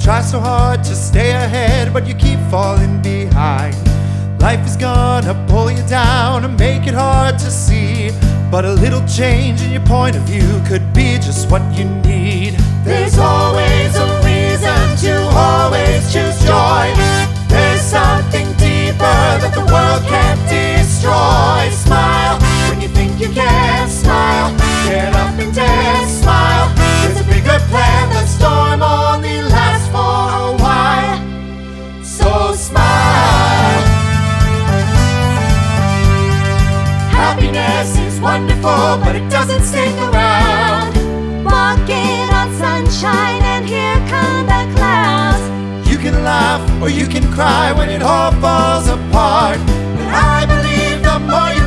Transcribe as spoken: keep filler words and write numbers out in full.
try so hard to stay ahead, but you keep falling behind. Life is gonna pull you down and make it hard to see, but a little change in your point of view could be just what you need. There's always a reason to always choose joy. There's something deeper that the world can't destroy. Smile when you think you can't smile. Get up and dance, smile. There's a bigger plan. The storm only lasts for a while, so smile. Happiness is wonderful, but it doesn't stick around. Walking on sunshine and here come the clouds. You can laugh or you can cry when it all falls apart, but I believe the more you